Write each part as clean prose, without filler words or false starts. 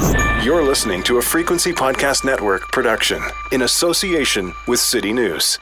You're listening to a Frequency Podcast Network production in association with City News.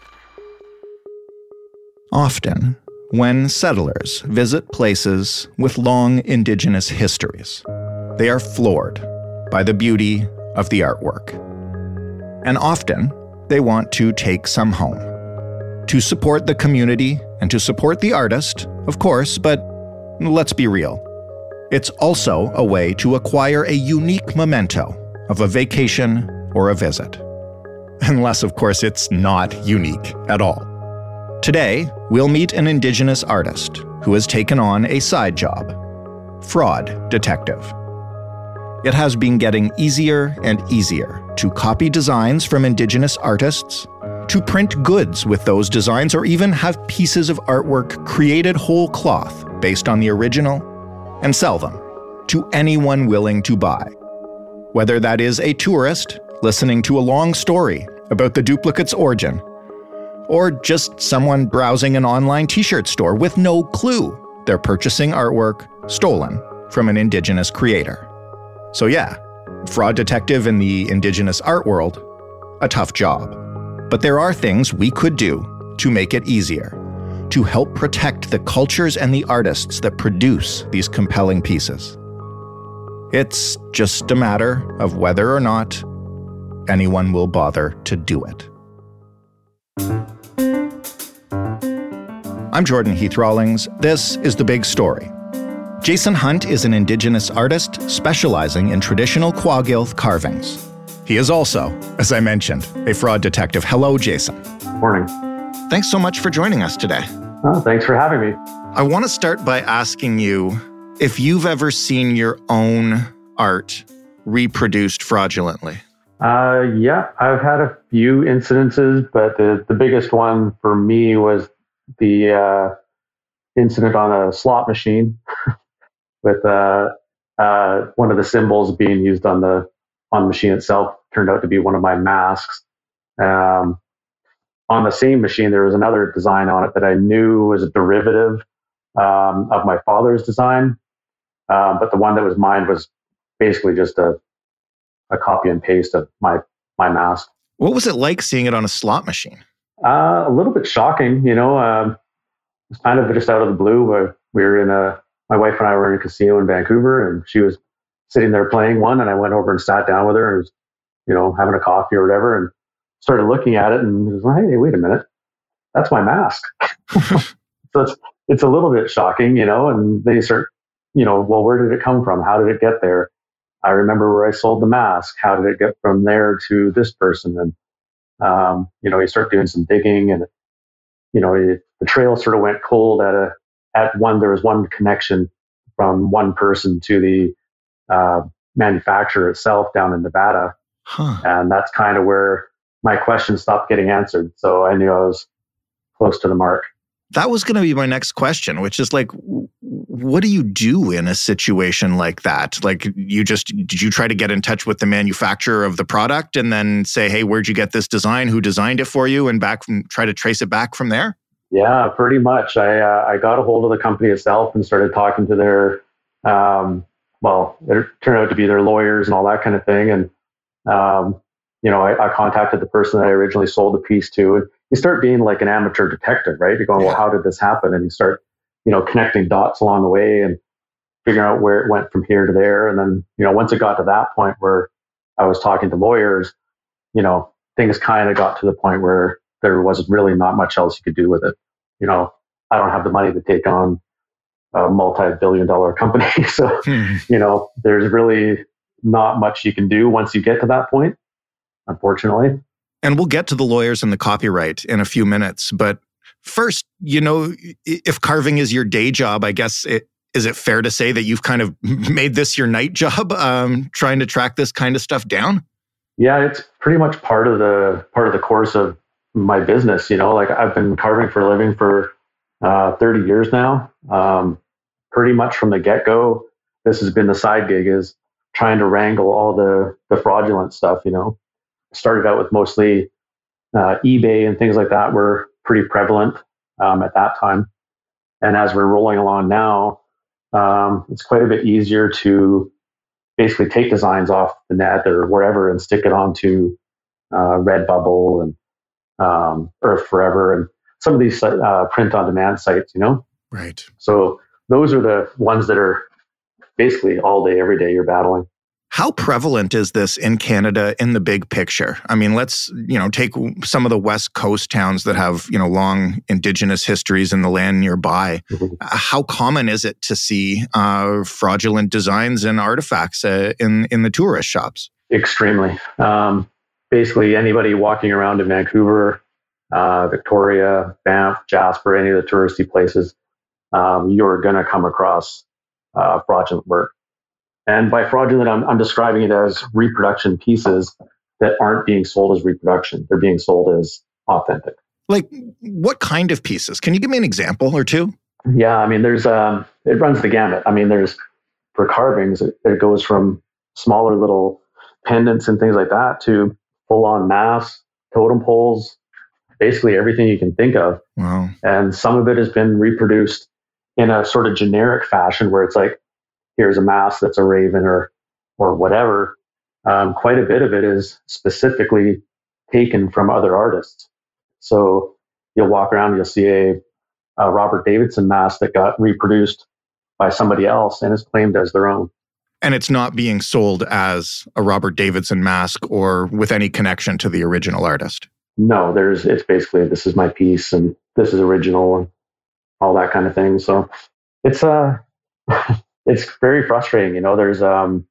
Often, when settlers visit places with long Indigenous histories, they are floored by the beauty of the artwork. And often, they want to take some home. To support the community and to support the artist, of course, but let's be real. It's also a way to acquire a unique memento of a vacation or a visit. Unless, of course, it's not unique at all. Today, we'll meet an Indigenous artist who has taken on a side job, fraud detective. It has been getting easier and easier to copy designs from Indigenous artists, to print goods with those designs, or even have pieces of artwork created whole cloth based on the original and sell them to anyone willing to buy. Whether that is a tourist listening to a long story about the duplicate's origin, or just someone browsing an online t-shirt store with no clue they're purchasing artwork stolen from an Indigenous creator. So yeah, fraud detective in the Indigenous art world, a tough job. But there are things we could do to make it easier, to help protect the cultures and the artists that produce these compelling pieces. It's just a matter of whether or not anyone will bother to do it. I'm Jordan Heath Rawlings. This is The Big Story. Jason Hunt is an Indigenous artist specializing in traditional Kwagilth carvings. He is also, as I mentioned, a fraud detective. Hello, Jason. Morning. Thanks so much for joining us today. Oh, thanks for having me. I want to start by asking you if you've ever seen your own art reproduced fraudulently. Yeah, I've had a few incidences, but the biggest one for me was the incident on a slot machine with one of the symbols being used on the machine itself turned out to be one of my masks. On the same machine, there was another design on it that I knew was a derivative of my father's design, but the one that was mine was basically just a copy and paste of my mask. What was it like seeing it on a slot machine? A little bit shocking, it was kind of just out of the blue. We were my wife and I were in a casino in Vancouver, and she was sitting there playing one, and I went over and sat down with her and was, having a coffee or whatever, and started looking at it and was like, hey, wait a minute, that's my mask. So it's a little bit shocking, and then you start, well, where did it come from? How did it get there? I remember where I sold the mask. How did it get from there to this person? And, you start doing some digging, and, the trail sort of went cold there was one connection from one person to the manufacturer itself down in Nevada. Huh. And that's kind of where my questions stopped getting answered. So I knew I was close to the mark. That was going to be my next question, which is like, what do you do in a situation like that? Like, did you try to get in touch with the manufacturer of the product and then say, hey, where'd you get this design? Who designed it for you? And try to trace it back from there? Yeah, pretty much. I got a hold of the company itself and started talking to their, it turned out to be their lawyers and all that kind of thing. And, I contacted the person that I originally sold the piece to, and you start being like an amateur detective, right? You're going, well, how did this happen? And you start, connecting dots along the way and figuring out where it went from here to there. And then, once it got to that point where I was talking to lawyers, things kind of got to the point where there was really not much else you could do with it. I don't have the money to take on a multi-billion-dollar company. So, there's really not much you can do once you get to that point, unfortunately. And we'll get to the lawyers and the copyright in a few minutes. But first, if carving is your day job, I guess, is it fair to say that you've kind of made this your night job, trying to track this kind of stuff down? Yeah, it's pretty much part of the course of my business. Like I've been carving for a living for 30 years now. Pretty much from the get-go, this has been the side gig, is trying to wrangle all the fraudulent stuff. Started out with mostly eBay and things like that were pretty prevalent at that time. And as we're rolling along now, it's quite a bit easier to basically take designs off the net or wherever and stick it onto Redbubble and Earth Forever and some of these print on demand sites, Right. So those are the ones that are basically all day, every day you're battling. How prevalent is this in Canada in the big picture? I mean, let's, take some of the West Coast towns that have, long Indigenous histories in the land nearby. Mm-hmm. How common is it to see fraudulent designs and artifacts in the tourist shops? Extremely. Basically, anybody walking around in Vancouver, Victoria, Banff, Jasper, any of the touristy places, you're going to come across fraudulent work. And by fraudulent, I'm describing it as reproduction pieces that aren't being sold as reproduction. They're being sold as authentic. Like what kind of pieces? Can you give me an example or two? Yeah, I mean, there's it runs the gamut. I mean, there's for carvings, it goes from smaller little pendants and things like that to full-on masks, totem poles, basically everything you can think of. Wow. And some of it has been reproduced in a sort of generic fashion where it's like, here's a mask that's a raven or whatever. Quite a bit of it is specifically taken from other artists. So you'll walk around, you'll see a Robert Davidson mask that got reproduced by somebody else and is claimed as their own. And it's not being sold as a Robert Davidson mask or with any connection to the original artist. No, it's basically, this is my piece and this is original and all that kind of thing. So it's it's very frustrating. There's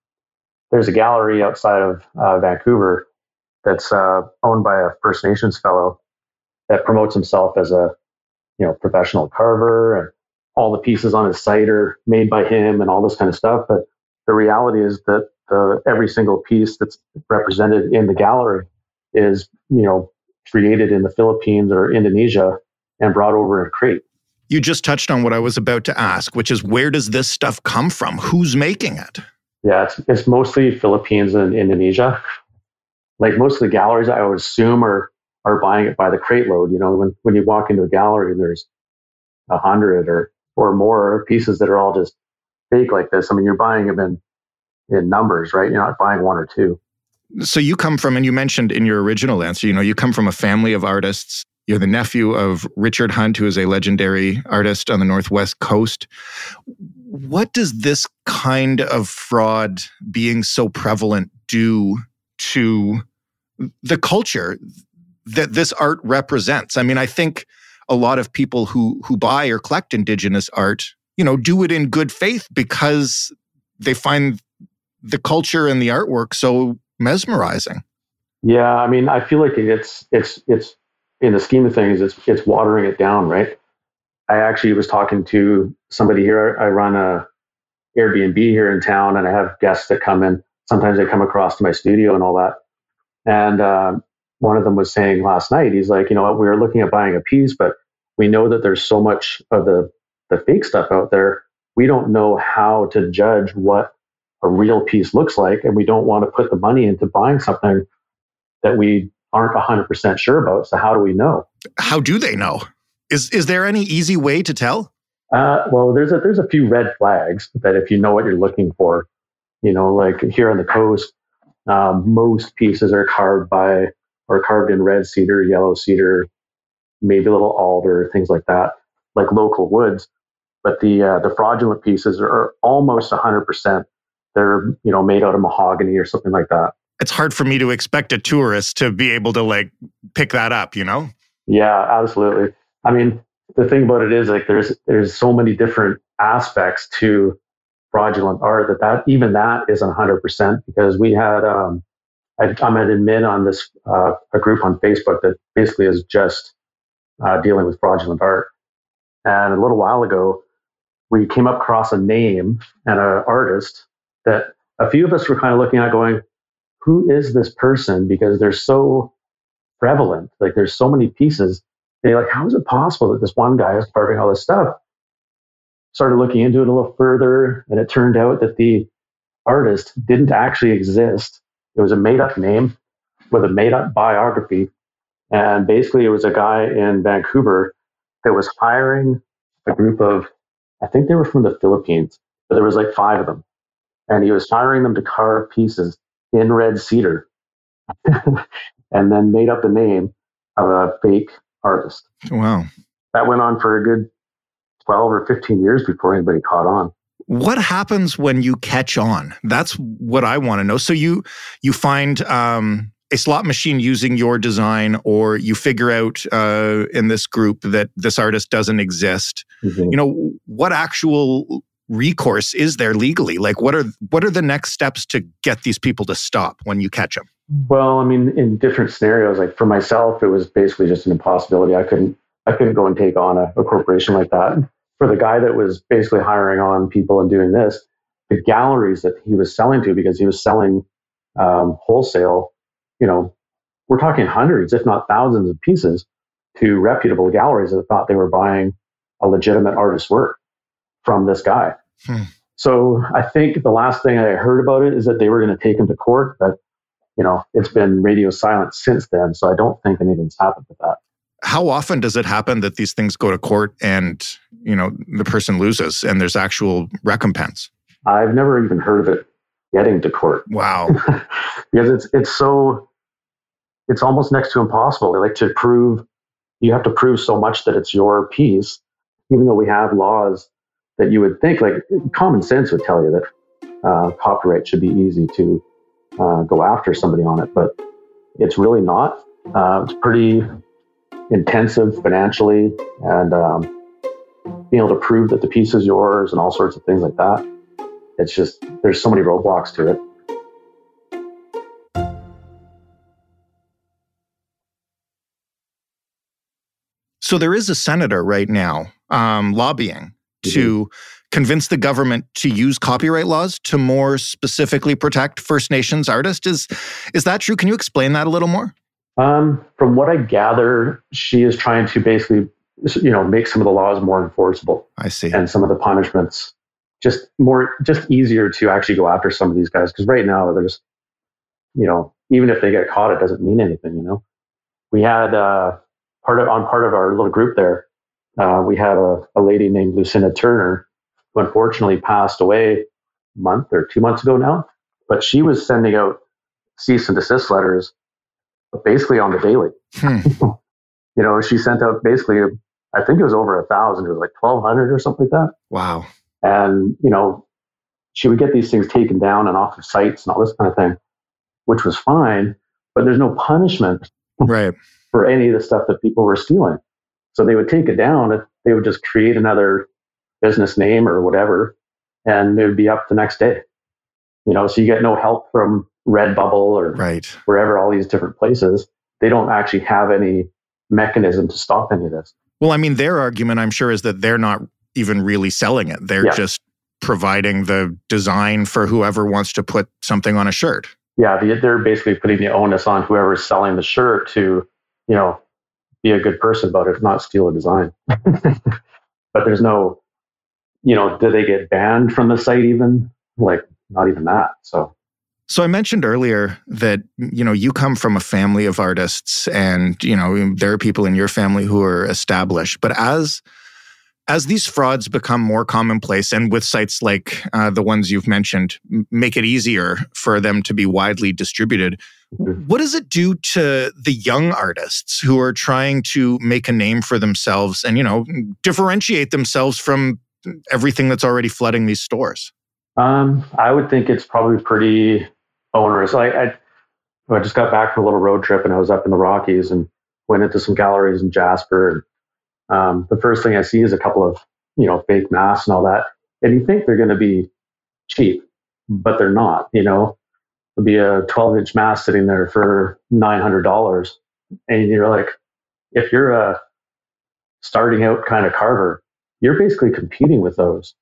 a gallery outside of Vancouver that's owned by a First Nations fellow that promotes himself as a professional carver, and all the pieces on his site are made by him and all this kind of stuff. But the reality is that every single piece that's represented in the gallery is created in the Philippines or Indonesia and brought over in a crate. You just touched on what I was about to ask, which is where does this stuff come from? Who's making it? Yeah, it's mostly Philippines and Indonesia. Like most of the galleries, I would assume are buying it by the crate load. When you walk into a gallery and there's 100 or more pieces that are all just fake like this. I mean, you're buying them in numbers, right? You're not buying one or two. So you come from, and you mentioned in your original answer, you come from a family of artists. You're the nephew of Richard Hunt, who is a legendary artist on the Northwest Coast. What does this kind of fraud being so prevalent do to the culture that this art represents? I mean, I think a lot of people who buy or collect Indigenous art, do it in good faith because they find the culture and the artwork so mesmerizing. Yeah, I mean, I feel like it's in the scheme of things, it's watering it down, right? I actually was talking to somebody here. I run a Airbnb here in town, and I have guests that come in. Sometimes they come across to my studio and all that. And one of them was saying last night, he's like, we were looking at buying a piece, but we know that there's so much of the fake stuff out there. We don't know how to judge what a real piece looks like, and we don't want to put the money into buying something that we aren't 100% sure about. So how do we know? How do they know? Is there any easy way to tell? Well, there's a few red flags that if you know what you're looking for, like here on the coast, most pieces are carved in red cedar, yellow cedar, maybe a little alder, things like that, like local woods. But the fraudulent pieces are almost 100%. They're made out of mahogany or something like that. It's hard for me to expect a tourist to be able to pick that up, Yeah, absolutely. I mean, the thing about it is there's so many different aspects to fraudulent art that even that isn't 100%, because we had I'm an admin on this a group on Facebook that basically is just dealing with fraudulent art. And a little while ago, we came up across a name and an artist that a few of us were kind of looking at going, who is this person? Because they're so prevalent. Like there's so many pieces. They're like, how is it possible that this one guy is carving all this stuff? Started looking into it a little further, and it turned out that the artist didn't actually exist. It was a made-up name with a made-up biography. And basically it was a guy in Vancouver that was hiring a group of, I think they were from the Philippines, but there was like 5 of them. and he was hiring them to carve pieces in red cedar and then made up the name of a fake artist. Wow. That went on for a good 12 or 15 years before anybody caught on. What happens when you catch on? That's what I want to know. So you find a slot machine using your design, or you figure out in this group that this artist doesn't exist. Mm-hmm. You know, what actual recourse is there legally? Like, what are the next steps to get these people to stop when you catch them? Well, I mean, in different scenarios, like for myself, it was basically just an impossibility. I couldn't go and take on a corporation like that. For the guy that was basically hiring on people and doing this, the galleries that he was selling to, because he was selling wholesale, you know, we're talking hundreds, if not thousands of pieces to reputable galleries that thought they were buying a legitimate artist's work from this guy. So I think the last thing I heard about it is that they were going to take him to court, but you know, it's been radio silent since then. So I don't think anything's happened with that. How often does it happen that these things go to court and, you know, the person loses and there's actual recompense? I've never even heard of it getting to court. Wow. Because it's almost next to impossible. Like you have to prove so much that it's your piece, even though we have laws that you would think, like common sense would tell you that copyright should be easy to go after somebody on it, but it's really not. It's pretty intensive financially, and being able to prove that the piece is yours and all sorts of things like that. It's just, there's so many roadblocks to it. So there is a senator right now lobbying to convince the government to use copyright laws to more specifically protect First Nations artists. Is that true? Can you explain that a little more? From what I gather, she is trying to basically, you know, make some of the laws more enforceable. I see. And some of the punishments just easier to actually go after some of these guys. Because right now, there's, you know, even if they get caught, it doesn't mean anything. You know, we had part of our little group there, we had a lady named Lucinda Turner, who unfortunately passed away a month or 2 months ago now. But she was sending out cease and desist letters basically on the daily. You know, she sent out basically, I think it was over 1,000. It was like 1,200 or something like that. Wow. And, you know, she would get these things taken down and off of sites and all this kind of thing, which was fine, but there's no punishment right. for any of the stuff that people were stealing. So they would take it down. They would just create another business name or whatever, and it would be up the next day. You know, so you get no help from Redbubble or wherever, all these different places. They don't actually have any mechanism to stop any of this. Well, I mean, their argument, I'm sure, is that they're not even really selling it. They're just providing the design for whoever wants to put something on a shirt. Yeah, they're basically putting the onus on whoever's selling the shirt to, you know, be a good person about it, not steal a design. But there's no, you know, do they get banned from the site even? Like, not even that. So I mentioned earlier that, you know, you come from a family of artists and, you know, there are people in your family who are established. But as these frauds become more commonplace, and with sites like the ones you've mentioned, make it easier for them to be widely distributed, what does it do to the young artists who are trying to make a name for themselves and, you know, differentiate themselves from everything that's already flooding these stores? I would think it's probably pretty onerous. I just got back from a little road trip and I was up in the Rockies and went into some galleries in Jasper. And the first thing I see is a couple of, you know, fake masks and all that. And you think they're going to be cheap, but they're not. You know, there'll be a 12-inch mask sitting there for $900. And you're like, if you're a starting out kind of carver, you're basically competing with those.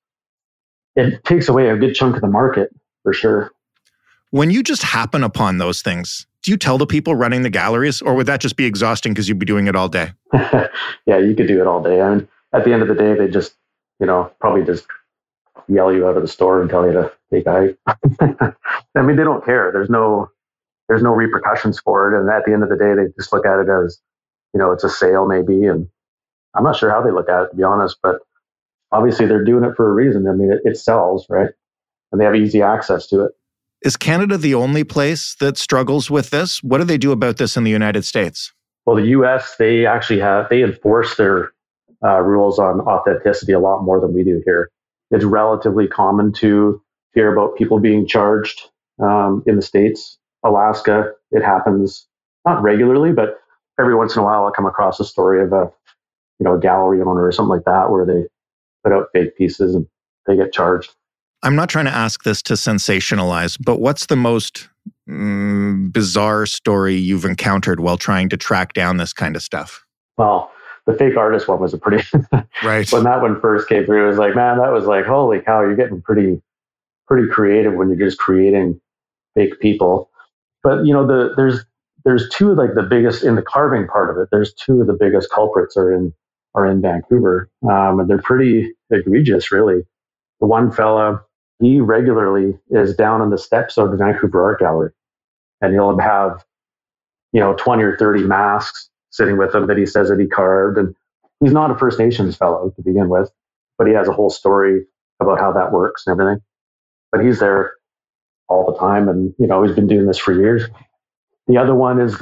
It takes away a good chunk of the market for sure. When you just happen upon those things, do you tell the people running the galleries, or would that just be exhausting because you'd be doing it all day? Yeah, you could do it all day. I mean, at the end of the day, they just, you know, probably just yell you out of the store and tell you to take a hike. I mean, they don't care. There's no repercussions for it. And at the end of the day, they just look at it as, you know, it's a sale maybe. And I'm not sure how they look at it, to be honest, but obviously they're doing it for a reason. I mean, it sells, right? and they have easy access to it. Is Canada the only place that struggles with this? What do they do about this in the United States? Well, the U.S., they actually they enforce their rules on authenticity a lot more than we do here. It's relatively common to hear about people being charged in the States. Alaska, it happens not regularly, but every once in a while I'll come across a story of a gallery owner or something like that where they put out fake pieces and they get charged. I'm not trying to ask this to sensationalize, but what's the most bizarre story you've encountered while trying to track down this kind of stuff? Well, the fake artist one was a pretty... Right. When that one first came through, it was like, man, that was like, holy cow, you're getting pretty creative when you're just creating fake people. But, there's two, like the biggest, in the carving part of it, there's two of the biggest culprits are in Vancouver. And they're pretty egregious, really. The one fella, he regularly is down on the steps of the Vancouver Art Gallery, and he'll have, 20 or 30 masks sitting with him that he says that he carved. And he's not a First Nations fellow to begin with, but he has a whole story about how that works and everything. But he's there all the time, and he's been doing this for years. The other one is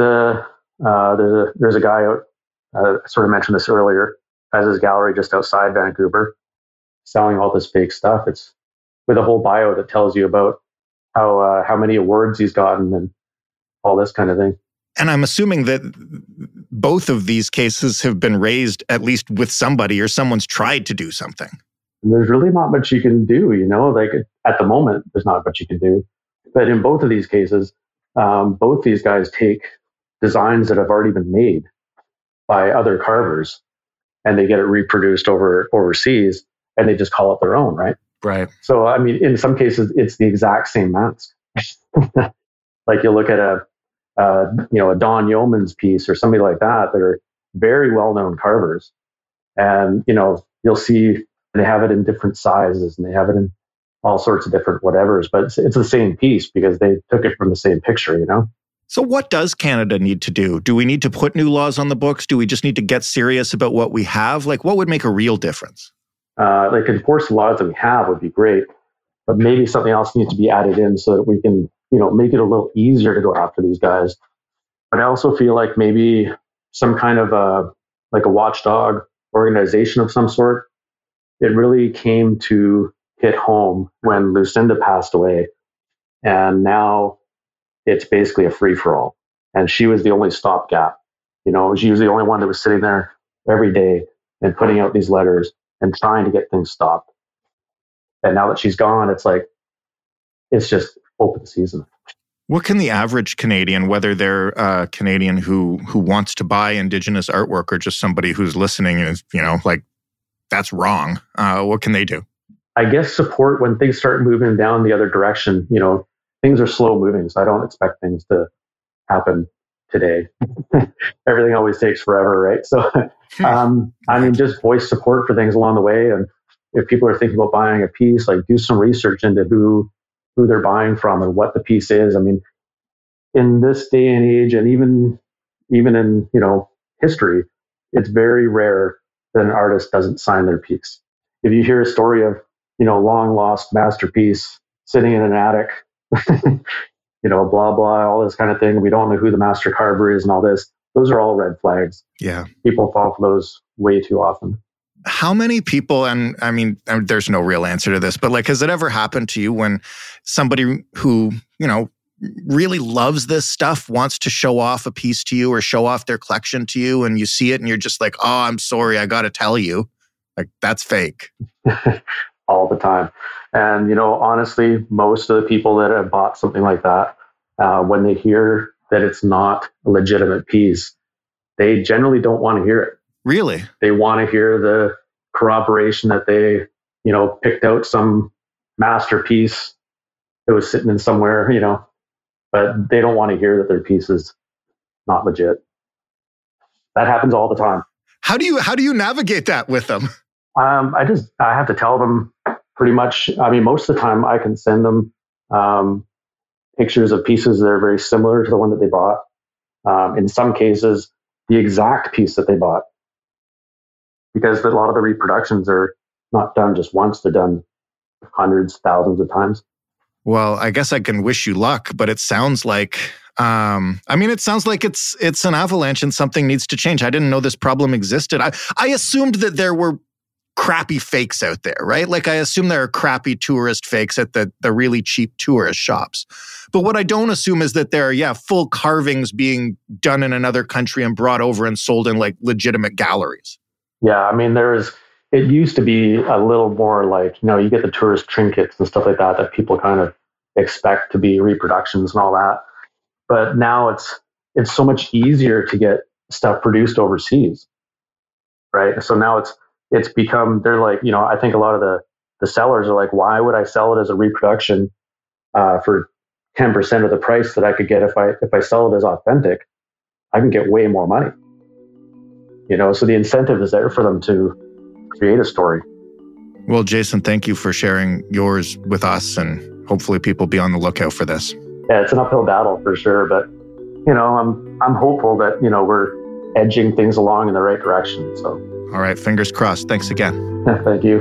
there's a guy out. I sort of mentioned this earlier. Has his gallery just outside Vancouver, selling all this fake stuff. It's with a whole bio that tells you about how many awards he's gotten and all this kind of thing. And I'm assuming that both of these cases have been raised at least with somebody, or someone's tried to do something. And there's really not much you can do, like at the moment, there's not much you can do. But in both of these cases, both these guys take designs that have already been made by other carvers, and they get it reproduced overseas, and they just call it their own, right? Right. So, I mean, in some cases, it's the exact same mask. Like you look at a Don Yeoman's piece or somebody like that are very well-known carvers, and you'll see they have it in different sizes and they have it in all sorts of different whatevers, but it's the same piece because they took it from the same picture, So what does Canada need to do? Do we need to put new laws on the books? Do we just need to get serious about what we have? Like, what would make a real difference? Like enforce the laws that we have would be great, but maybe something else needs to be added in so that we can, make it a little easier to go after these guys. But I also feel like maybe some kind of a watchdog organization of some sort. It really came to hit home when Lucinda passed away, and now it's basically a free-for-all. And she was the only stopgap. She was the only one that was sitting there every day and putting out these letters and trying to get things stopped. And now that she's gone, it's like, it's just open season. What can the average Canadian, whether they're a Canadian who wants to buy Indigenous artwork or just somebody who's listening and is, that's wrong, what can they do? I guess support when things start moving down the other direction. Things are slow moving, so I don't expect things to happen today. Everything always takes forever, right? So, just voice support for things along the way. And if people are thinking about buying a piece, like do some research into who they're buying from and what the piece is. I mean, in this day and age, and even in history, it's very rare that an artist doesn't sign their piece. If you hear a story of long lost masterpiece sitting in an attic, blah blah, all this kind of thing, we don't know who the master carver is and all this, those are all red flags. Yeah, people fall for those way too often. How many people, and I mean, there's no real answer to this, but like, has it ever happened to you when somebody who, really loves this stuff wants to show off a piece to you or show off their collection to you, and you see it and you're just like, oh, I'm sorry, I got to tell you, like, that's fake? All the time. And, honestly, most of the people that have bought something like that, when they hear that it's not a legitimate piece, they generally don't want to hear it. Really? They want to hear the corroboration that they, picked out some masterpiece that was sitting in somewhere, but they don't want to hear that their piece is not legit. That happens all the time. How do you navigate that with them? I have to tell them pretty much. I mean, most of the time I can send them pictures of pieces that are very similar to the one that they bought. In some cases, the exact piece that they bought. Because a lot of the reproductions are not done just once, they're done hundreds, thousands of times. Well, I guess I can wish you luck, but it sounds like, it sounds like it's an avalanche and something needs to change. I didn't know this problem existed. I assumed that there were crappy fakes out there, right? Like I assume there are crappy tourist fakes at the really cheap tourist shops. But what I don't assume is that there are, full carvings being done in another country and brought over and sold in like legitimate galleries. Yeah, it used to be a little more like, you get the tourist trinkets and stuff like that people kind of expect to be reproductions and all that. But now it's so much easier to get stuff produced overseas, right? So now it's become, they're like, I think a lot of the sellers are like, why would I sell it as a reproduction for 10% of the price that I could get if I sell it as authentic? I can get way more money. So the incentive is there for them to create a story. Well, Jason, thank you for sharing yours with us, and hopefully people be on the lookout for this. Yeah, it's an uphill battle for sure, but I'm hopeful that we're edging things along in the right direction. So, all right, fingers crossed. Thanks again. Thank you.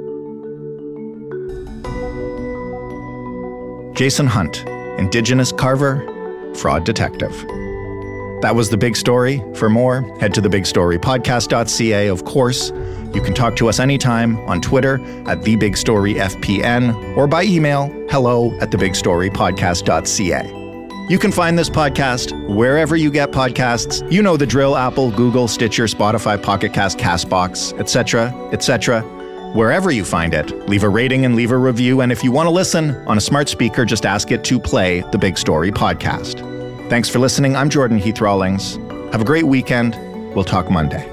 Jason Hunt, Indigenous carver, fraud detective. That was The Big Story. For more, head to thebigstorypodcast.ca. Of course, you can talk to us anytime on Twitter at TheBigStoryFPN or by email hello@thebigstorypodcast.ca. You can find this podcast wherever you get podcasts. You know the drill: Apple, Google, Stitcher, Spotify, Pocket Cast, CastBox, etc., etc. Wherever you find it, leave a rating and leave a review. And if you want to listen on a smart speaker, just ask it to play The Big Story podcast. Thanks for listening. I'm Jordan Heath Rawlings. Have a great weekend. We'll talk Monday.